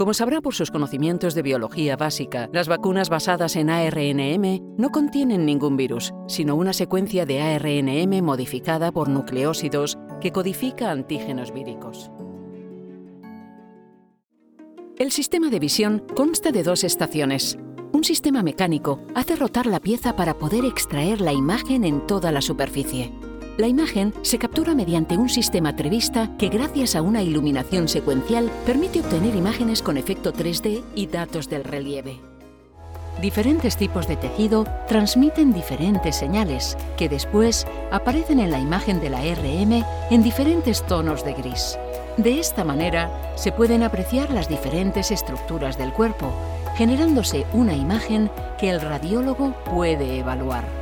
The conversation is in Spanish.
Como sabrá por sus conocimientos de biología básica, las vacunas basadas en ARNM no contienen ningún virus, sino una secuencia de ARNM modificada por nucleósidos que codifica antígenos víricos. El sistema de visión consta de 2 estaciones. Un sistema mecánico hace rotar la pieza para poder extraer la imagen en toda la superficie. La imagen se captura mediante un sistema Trevista que, gracias a una iluminación secuencial, permite obtener imágenes con efecto 3D y datos del relieve. Diferentes tipos de tejido transmiten diferentes señales, que después aparecen en la imagen de la RM en diferentes tonos de gris. De esta manera, se pueden apreciar las diferentes estructuras del cuerpo, generándose una imagen que el radiólogo puede evaluar.